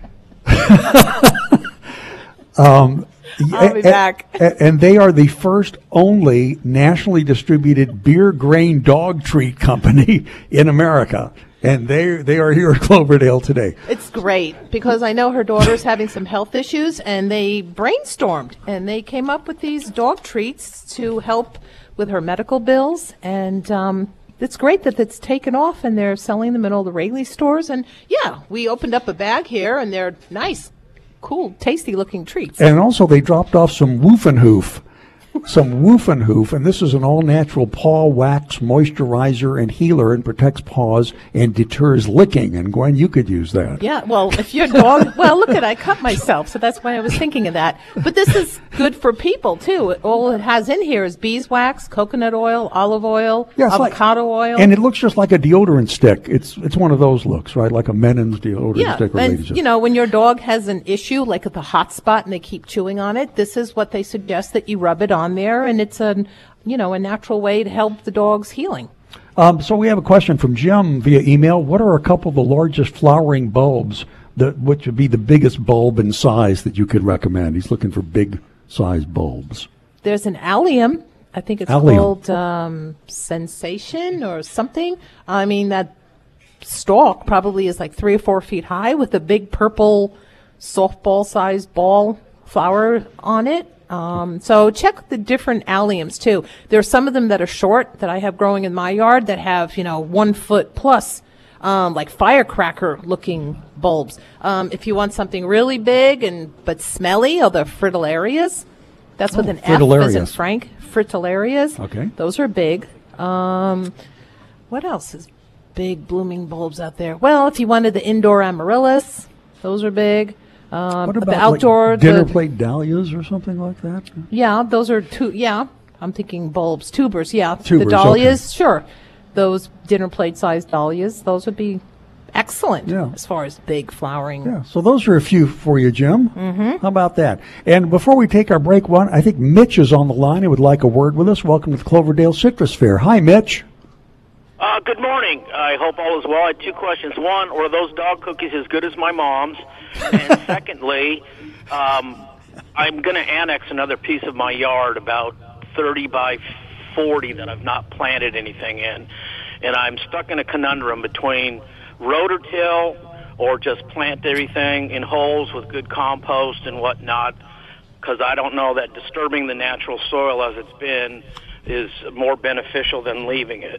um, I'll be and, back. And they are the first only nationally distributed beer grain dog treat company in America. And they they are here at Cloverdale today. It's great because I know her daughter's having some health issues, and they brainstormed and they came up with these dog treats to help with her medical bills. And um, it's great that it's taken off, and they're selling them in all the Rayleigh stores. And yeah, we opened up a bag here, and they're nice, cool, tasty-looking treats. And also, they dropped off some Woofenhoof. Some Woofenhoof, and this is an all-natural paw wax moisturizer and healer, and protects paws and deters licking. And Gwen, you could use that. Yeah, well, if your dog, well, look at, I cut myself, so that's why I was thinking of that. But this is good for people too. All it has in here is beeswax, coconut oil, olive oil, Yeah, it's avocado like, oil, and it looks just like a deodorant stick. It's it's one of those looks, right? Like a Men's deodorant yeah, stick. Or and ladies' you know, when your dog has an issue, like at the hot spot, and they keep chewing on it, this is what they suggest that you rub it on there, and it's a, you know, a natural way to help the dog's healing. Um, so we have a question from Jim via email. What are a couple of the largest flowering bulbs, that which would be the biggest bulb in size that you could recommend? He's looking for big size bulbs. There's an allium I think it's Allium. called um, Sensation or something. I mean, that stalk probably is like three or four feet high with a big purple softball-sized ball flower on it. Um, so check the different alliums too. There are some of them that are short that I have growing in my yard that have, you know, one foot plus, um, like firecracker looking bulbs. Um, if you want something really big and but smelly, are the fritillarias. That's with Oh, an F as in fritillarias. Frank. Fritillarias. Okay. Those are big. Um, what else is big blooming bulbs out there? Well, if you wanted the indoor amaryllis, those are big. Um, What about the outdoor like dinner the, plate dahlias or something like that? Yeah, those are two. Yeah, I'm thinking bulbs, tubers. Yeah, Tubers, the dahlias. Sure, those dinner plate sized dahlias. Those would be excellent Yeah. as far as big flowering. Yeah, so those are a few for you, Jim. Mhm. How about that? And before we take our break, one, I think Mitch is on the line and would like a word with us. Welcome to the Cloverdale Citrus Fair. Hi, Mitch. Uh, good morning. I hope all is well. I had two questions. One, are those dog cookies as good as my mom's? And secondly, um, I'm going to annex another piece of my yard, about thirty by forty, that I've not planted anything in. And I'm stuck in a conundrum between rototill or just plant everything in holes with good compost and whatnot, because I don't know that disturbing the natural soil as it's been is more beneficial than leaving it.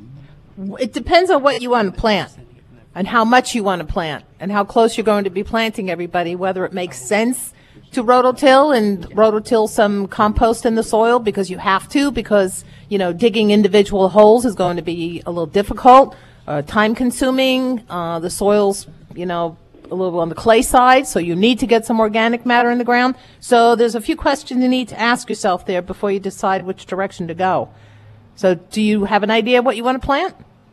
It depends on what you want to plant and how much you want to plant and how close you're going to be planting everybody, whether it makes sense to rototill and rototill some compost in the soil because you have to, because, you know, digging individual holes is going to be a little difficult, uh, time consuming. Uh, the soil's, you know, a little on the clay side, so you need to get some organic matter in the ground. So there's a few questions you need to ask yourself there before you decide which direction to go. So do you have an idea of what you want to plant?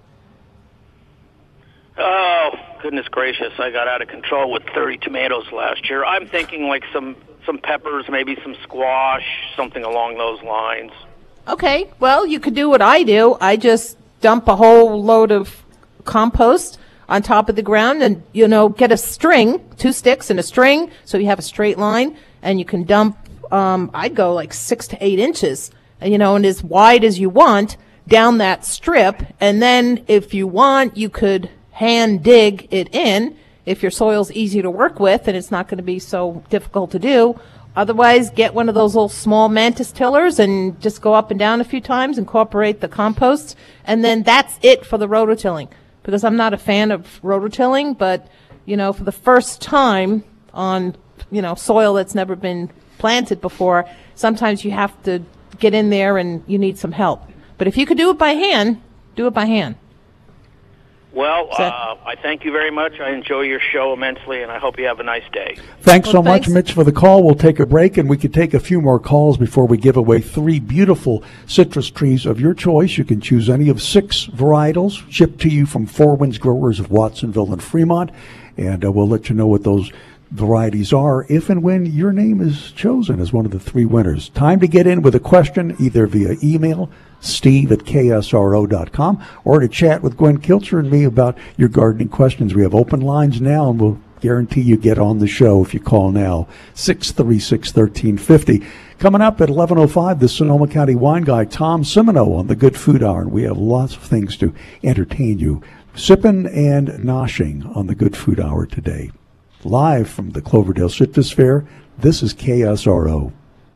Oh, goodness gracious, I got out of control with thirty tomatoes last year. I'm thinking like some, some peppers, maybe some squash, something along those lines. Okay, well, you could do what I do. I just dump a whole load of compost on top of the ground and, you know, get a string, two sticks and a string, so you have a straight line, and you can dump, um, I'd go like six to eight inches, and, you know, and as wide as you want down that strip, and then if you want, you could hand dig it in if your soil's easy to work with and it's not going to be so difficult to do. Otherwise, get one of those little small mantis tillers and just go up and down a few times, incorporate the compost, and then that's it for the rototilling. Because I'm not a fan of rototilling, but, you know, for the first time on, you know, soil that's never been planted before, sometimes you have to get in there and you need some help. But if you could do it by hand, do it by hand. Well, uh, I thank you very much. I enjoy your show immensely, and I hope you have a nice day. Thanks Well, so thanks. much, Mitch, for the call. We'll take a break, and we could take a few more calls before we give away three beautiful citrus trees of your choice. You can choose any of six varietals shipped to you from Four Winds Growers of Watsonville and Fremont, and uh, we'll let you know what those varieties are if and when your name is chosen as one of the three winners. Time to get in with a question either via email, steve at k s r o dot com, or to chat with Gwen Kilcher and me about your gardening questions. We have open lines now, and we'll guarantee you get on the show if you call now, six three six, one three five zero. Coming up at eleven oh five, the Sonoma County wine guy, Tom Simino, on the Good Food Hour, and we have lots of things to entertain you. Sipping and noshing on the Good Food Hour today. Live from the Cloverdale Citrus Fair, this is K S R O.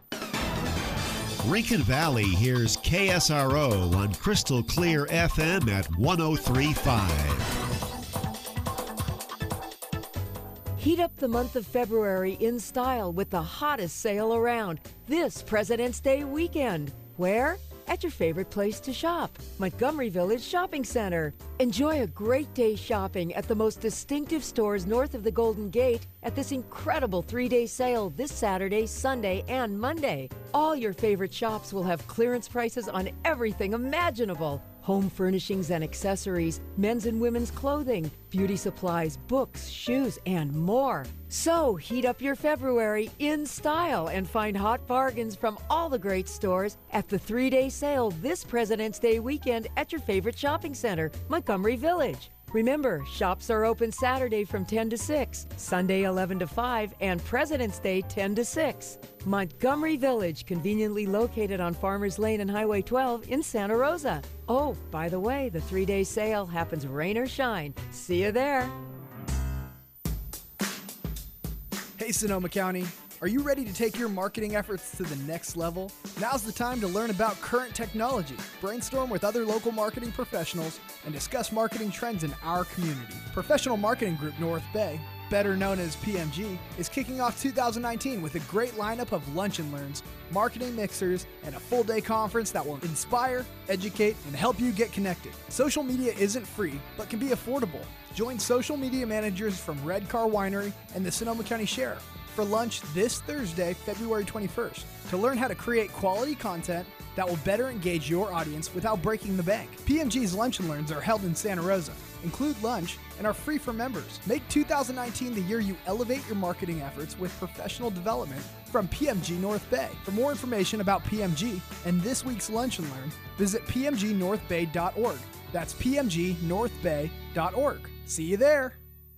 Rincon Valley hears K S R O on Crystal Clear F M at one oh three point five. Heat up the month of February in style with the hottest sale around this President's Day weekend. Where? At your favorite place to shop, Montgomery Village Shopping Center. Enjoy a great day shopping at the most distinctive stores north of the Golden Gate at this incredible three-day sale this Saturday, Sunday, and Monday. All your favorite shops will have clearance prices on everything imaginable. Home furnishings and accessories, men's and women's clothing, beauty supplies, books, shoes, and more. So heat up your February in style and find hot bargains from all the great stores at the three-day sale this President's Day weekend at your favorite shopping center, Montgomery Village. Remember, shops are open Saturday from ten to six, Sunday eleven to five, and President's Day ten to six. Montgomery Village, conveniently located on Farmers Lane and Highway twelve in Santa Rosa. Oh, by the way, the three-day sale happens rain or shine. See you there. Hey, Sonoma County. Are you ready to take your marketing efforts to the next level? Now's the time to learn about current technology, brainstorm with other local marketing professionals, and discuss marketing trends in our community. Professional Marketing Group North Bay, better known as P M G, is kicking off two thousand nineteen with a great lineup of lunch and learns, marketing mixers, and a full-day conference that will inspire, educate, and help you get connected. Social media isn't free, but can be affordable. Join social media managers from Red Car Winery and the Sonoma County Sheriff for lunch this Thursday, February twenty-first, to learn how to create quality content that will better engage your audience without breaking the bank. P M G's Lunch and Learns are held in Santa Rosa, include lunch, and are free for members. Make two thousand nineteen the year you elevate your marketing efforts with professional development from P M G North Bay. For more information about P M G and this week's Lunch and Learn, visit p m g north bay dot org. That's p m g north bay dot org. See you there.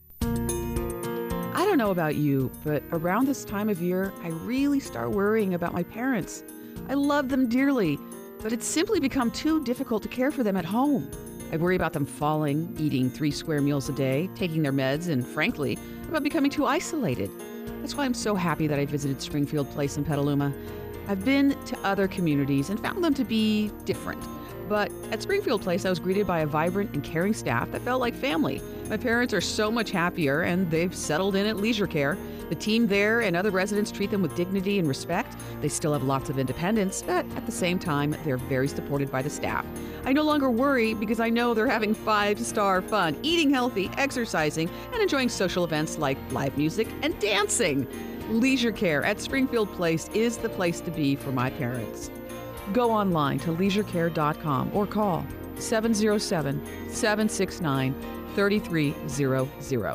I don't know about you, but around this time of year, I really start worrying about my parents. I love them dearly, but it's simply become too difficult to care for them at home. I worry about them falling, eating three square meals a day, taking their meds, and frankly, about becoming too isolated. That's why I'm so happy that I visited Springfield Place in Petaluma. I've been to other communities and found them to be different. But at Springfield Place, I was greeted by a vibrant and caring staff that felt like family. My parents are so much happier, and they've settled in at Leisure Care. The team there and other residents treat them with dignity and respect. They still have lots of independence, but at the same time, they're very supported by the staff. I no longer worry because I know they're having five-star fun, eating healthy, exercising, and enjoying social events like live music and dancing. Leisure Care at Springfield Place is the place to be for my parents. Go online to leisure care dot com or call seven oh seven, seven six nine, three three zero zero.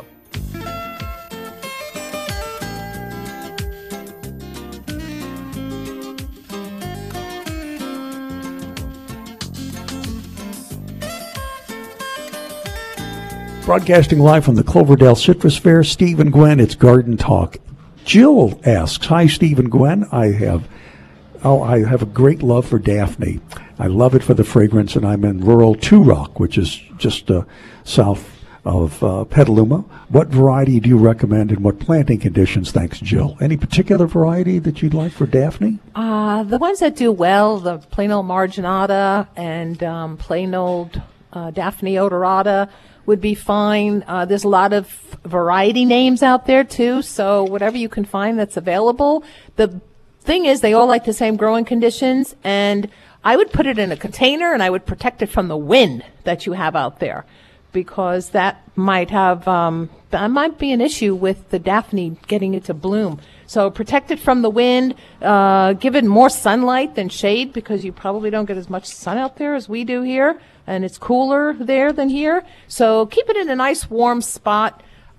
Broadcasting live from the Cloverdale Citrus Fair, Steve and Gwen, it's Garden Talk. Jill asks, hi, Steve and Gwen. I have Oh, I have a great love for Daphne. I love it for the fragrance, and I'm in rural Two Rock, which is just uh, south of uh, Petaluma. What variety do you recommend, and what planting conditions? Thanks, Jill. Any particular variety that you'd like for Daphne? Uh, the ones that do well, the plain old marginata and um, plain old uh, Daphne odorata would be fine. Uh, there's a lot of variety names out there, too, so whatever you can find that's available. The thing is, they all like the same growing conditions, and I would put it in a container and I would protect it from the wind that you have out there, because that might have um, that might be an issue with the Daphne getting it to bloom. So protect it from the wind, uh, give it more sunlight than shade, because you probably don't get as much sun out there as we do here, and it's cooler there than here. So keep it in a nice warm spot.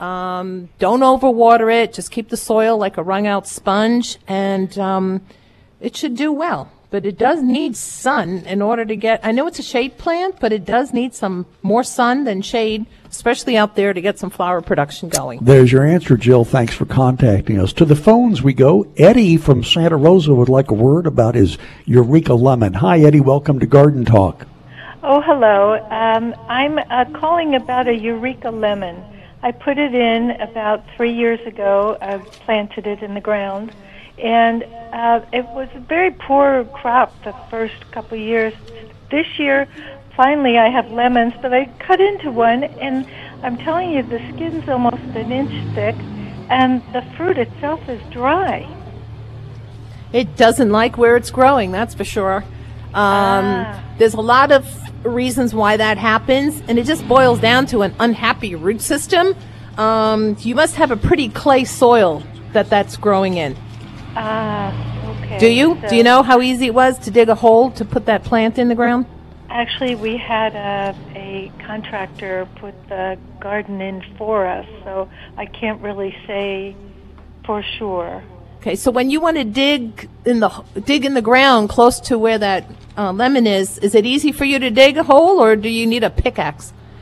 Um, don't overwater it. Just keep the soil like a wrung-out sponge, and um, it should do well. But it does need sun in order to get, I know it's a shade plant, but it does need some more sun than shade, especially out there, to get some flower production going. There's your answer, Jill. Thanks for contacting us. To the phones we go. Eddie from Santa Rosa would like a word about his Eureka Lemon. Hi, Eddie. Welcome to Garden Talk. Oh, hello. Um, I'm uh, calling about a Eureka Lemon. I put it in about three years ago. I planted it in the ground, and uh, it was a very poor crop the first couple of years. This year, finally, I have lemons, but I cut into one, and I'm telling you, the skin's almost an inch thick, and the fruit itself is dry. It doesn't like where it's growing, that's for sure. Um, ah. There's a lot of reasons why that happens, and it just boils down to an unhappy root system. Um, you must have a pretty clay soil that that's growing in. Ah, okay. Do you? So Do you know how easy it was to dig a hole to put that plant in the ground? Actually, we had a, a contractor put the garden in for us, so I can't really say for sure. Okay, so when you want to dig in the dig in the ground close to where that uh, lemon is, is it easy for you to dig a hole, or do you need a pickaxe?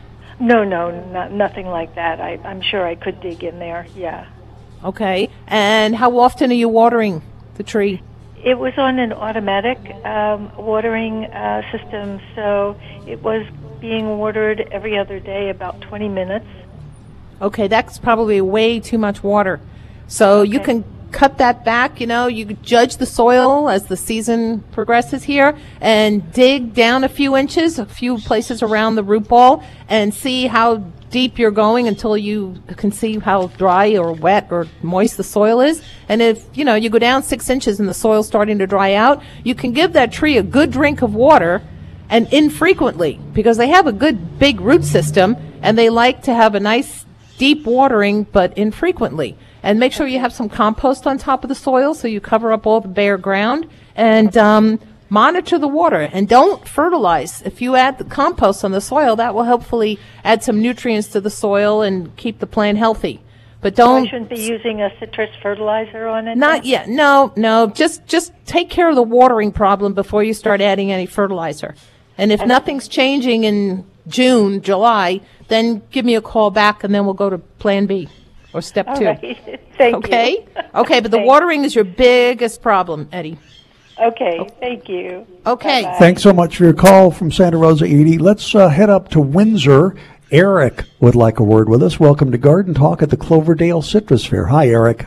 No, no, no nothing like that. I, I'm sure I could dig in there, yeah. Okay. And how often are you watering the tree? It was on an automatic um, watering uh, system, so it was being watered every other day, about twenty minutes. Okay, that's probably way too much water. So Okay. you can cut that back, you know, you judge the soil as the season progresses here and dig down a few inches, a few places around the root ball, and see how deep you're going until you can see how dry or wet or moist the soil is. And if, you know, you go down six inches and the soil's starting to dry out, you can give that tree a good drink of water, and infrequently, because they have a good big root system and they like to have a nice deep watering, but infrequently. And make sure you have some compost on top of the soil so you cover up all the bare ground, and um, monitor the water. And don't fertilize. If you add the compost on the soil, that will hopefully add some nutrients to the soil and keep the plant healthy. But So don't. I shouldn't be using a citrus fertilizer on it? Not then? yet. No, no. Just just take care of the watering problem before you start adding any fertilizer. And if nothing's changing in June, July, then give me a call back, and then we'll go to Plan B or Step All Two. right. Thank Okay? you. Okay, but the Thanks. watering is your biggest problem, Eddie. Okay, thank you. Okay. Bye-bye. Thanks so much for your call from Santa Rosa, Edie. Let's uh, head up to Windsor. Eric would like a word with us. Welcome to Garden Talk at the Cloverdale Citrus Fair. Hi, Eric.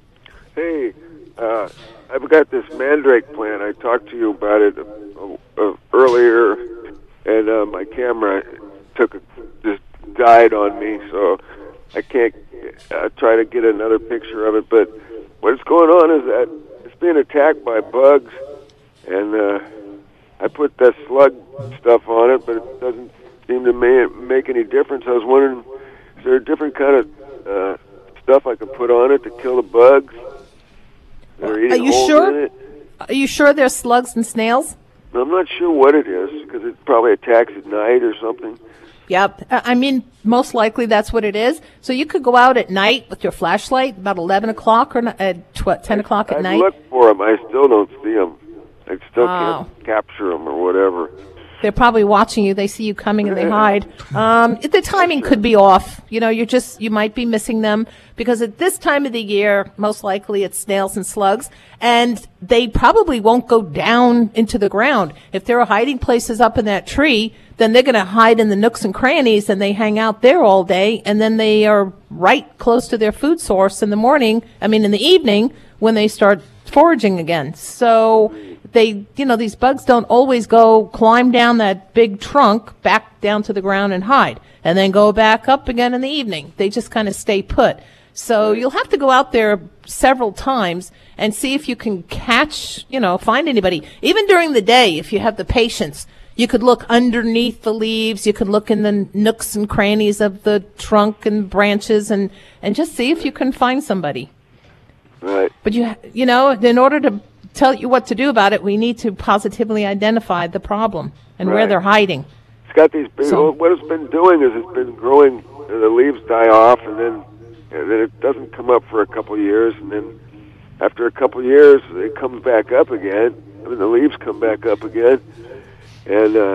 Hey, uh, I've got this mandrake plant. I talked to you about it uh, uh, earlier, and uh, my camera took a, just died on me, so I can't uh, try to get another picture of it. But what's going on is that it's being attacked by bugs, and uh, I put that slug stuff on it, but it doesn't seem to ma- make any difference. I was wondering, is there a different kind of uh, stuff I could put on it to kill the bugs? that Are, Are you holes sure? in it? Are you sure there's slugs and snails? I'm not sure what it is, because it probably attacks at night or something. Yep. Uh, I mean, most likely that's what it is. So you could go out at night with your flashlight about eleven o'clock or n- at tw- ten o'clock at I've night. looked for them. I still don't see them. I still Oh. can't capture them or whatever. They're probably watching you. They see you coming and they hide. Um, the timing could be off. You know, you're just, you might be missing them because at this time of the year, most likely it's snails and slugs, and they probably won't go down into the ground. If there are hiding places up in that tree, then they're going to hide in the nooks and crannies and they hang out there all day, and then they are right close to their food source in the morning, I mean in the evening, when they start foraging again. So they, you know, these bugs don't always go climb down that big trunk back down to the ground and hide and then go back up again in the evening. They just kind of stay put. So you'll have to go out there several times and see if you can catch, you know, find anybody. Even during the day, if you have the patience, you could look underneath the leaves. You could look in the nooks and crannies of the trunk and branches and, and just see if you can find somebody. Right. But you, you know, in order to tell you what to do about it, we need to positively identify the problem and where Right. they're hiding. It's got these big, So- what it's been doing is it's been growing, the leaves die off, and then, and then it doesn't come up for a couple of years, and then after a couple of years, it comes back up again, I mean, the leaves come back up again, and uh,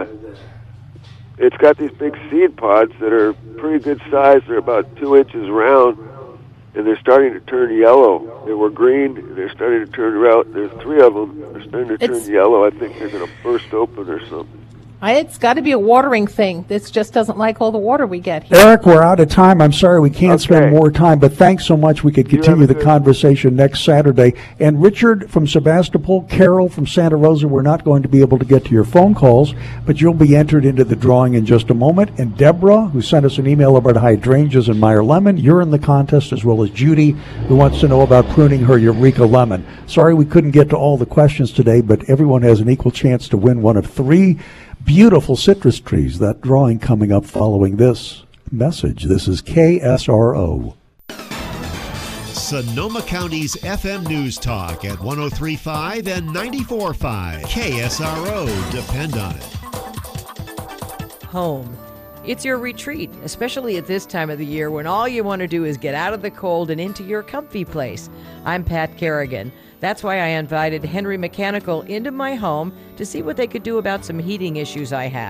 it's got these big seed pods that are pretty good size. They're about two inches round, and they're starting to turn yellow. They were green, and they're starting to turn around. There's three of them. They're starting to It's- turn yellow. I think they're going to burst open or something. I, it's got to be a watering thing. This just doesn't like all the water we get here. Eric, we're out of time. I'm sorry we can't spend more time, but thanks so much. We could continue the conversation next Saturday. And Richard from Sebastopol, Carol from Santa Rosa, we're not going to be able to get to your phone calls, but you'll be entered into the drawing in just a moment. And Deborah, who sent us an email about hydrangeas and Meyer lemon, you're in the contest, as well as Judy, who wants to know about pruning her Eureka lemon. Sorry we couldn't get to all the questions today, but everyone has an equal chance to win one of three beautiful citrus trees. That drawing coming up following this message. This is K S R O. Sonoma County's F M News Talk at one oh three point five and ninety-four point five. K S R O. Depend on it. Home. It's your retreat, especially at this time of the year when all you want to do is get out of the cold and into your comfy place. I'm Pat Kerrigan. That's why I invited Henry Mechanical into my home to see what they could do about some heating issues I had.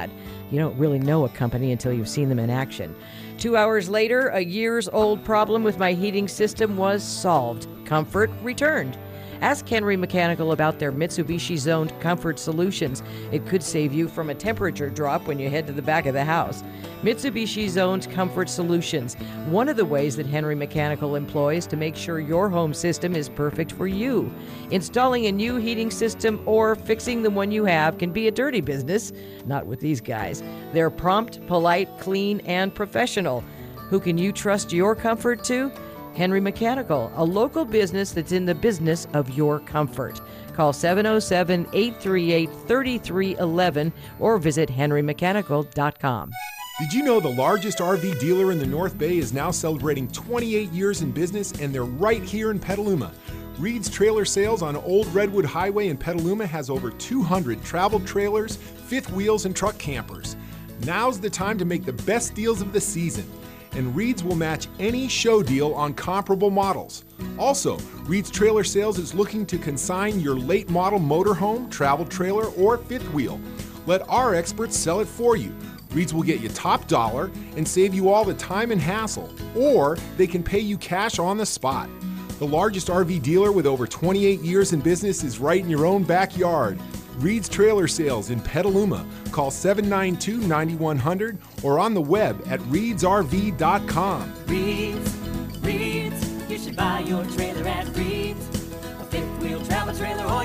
You don't really know a company until you've seen them in action. Two hours later, a year's old problem with my heating system was solved. Comfort returned. Ask Henry Mechanical about their Mitsubishi zoned comfort solutions. It could save you from a temperature drop when you head to the back of the house. Mitsubishi zoned comfort solutions. One of the ways that Henry Mechanical employs to make sure your home system is perfect for you. Installing a new heating system or fixing the one you have can be a dirty business. Not with these guys. They're prompt, polite, clean, and professional. Who can you trust your comfort to? Henry Mechanical, a local business that's in the business of your comfort. Call seven oh seven, eight three eight, three three one one or visit henry mechanical dot com. Did you know the largest R V dealer in the North Bay is now celebrating twenty-eight years in business, and they're right here in Petaluma? Reed's Trailer Sales on Old Redwood Highway in Petaluma has over two hundred travel trailers, fifth wheels, and truck campers. Now's the time to make the best deals of the season, and Reed's will match any show deal on comparable models. Also, Reed's Trailer Sales is looking to consign your late model motorhome, travel trailer, or fifth wheel. Let our experts sell it for you. Reed's will get you top dollar and save you all the time and hassle, or they can pay you cash on the spot. The largest R V dealer with over twenty-eight years in business is right in your own backyard. Reed's Trailer Sales in Petaluma. Call seven nine two, nine one zero zero or on the web at reeds r v dot com. Reed's, Reed's, you should buy your trailer at Reed's. A fifth wheel travel trailer or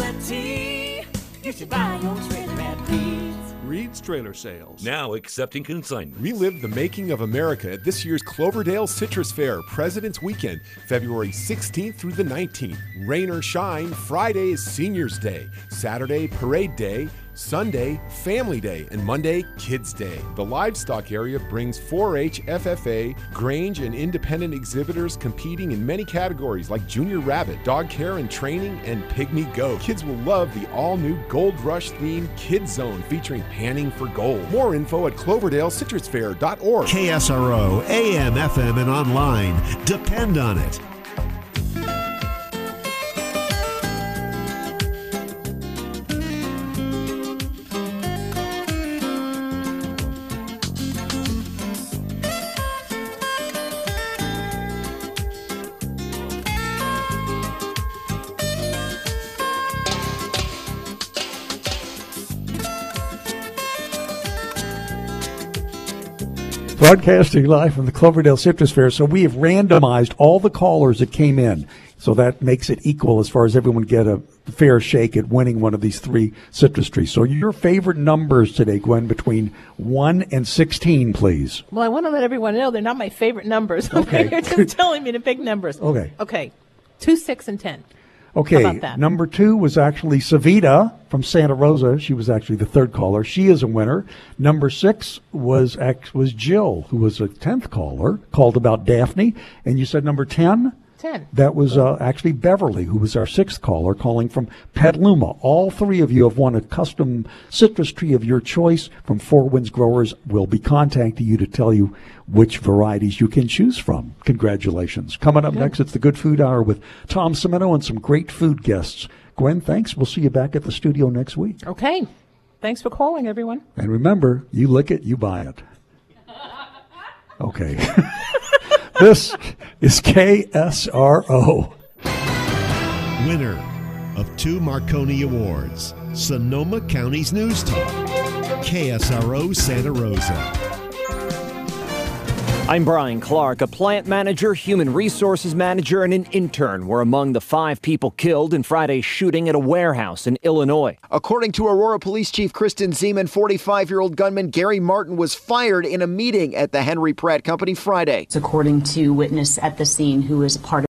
utility. You should buy your trailer at Reed's. Reed's Trailer Sales. Now accepting consignment. Relive the making of America at this year's Cloverdale Citrus Fair President's Weekend, February sixteenth through the nineteenth. Rain or shine, Friday is Seniors Day, Saturday Parade Day, Sunday, Family Day, and Monday, Kids Day. The livestock area brings four H, F F A, Grange, and independent exhibitors competing in many categories like Junior Rabbit, Dog Care and Training, and Pygmy Goat. Kids will love the all-new Gold Rush-themed Kids Zone featuring panning for gold. More info at cloverdale citrus fair dot org. K S R O, A M, F M, and online. Depend on it. Broadcasting live from the Cloverdale Citrus Fair. So we have randomized all the callers that came in. So that makes it equal as far as everyone get a fair shake at winning one of these three citrus trees. So your favorite numbers today, Gwen, between one and sixteen, please. Well, I want to let everyone know they're not my favorite numbers. Okay. You're just telling me to pick numbers. Okay. Okay. Two, six, and ten. Okay, How about that? Number two was actually Savita from Santa Rosa. She was actually the third caller. She is a winner. Number six was was Jill, who was a tenth caller, called about Daphne. And you said number ten? Ten. That was uh, actually Beverly, who was our sixth caller, calling from Petaluma. All three of you have won a custom citrus tree of your choice from Four Winds Growers. We'll be contacting you to tell you which varieties you can choose from. Congratulations. Coming up next, it's the Good Food Hour with Tom Cimino and some great food guests. Gwen, thanks. We'll see you back at the studio next week. Okay. Thanks for calling, everyone. And remember, you lick it, you buy it. Okay. This is K S R O. Winner of two Marconi Awards, Sonoma County's News Talk, K S R O Santa Rosa. I'm Brian Clark. A plant manager, human resources manager, and an intern were among the five people killed in Friday's shooting at a warehouse in Illinois. According to Aurora Police Chief Kristen Zeman, forty-five-year-old gunman Gary Martin was fired in a meeting at the Henry Pratt Company Friday. According to witness at the scene who is a part of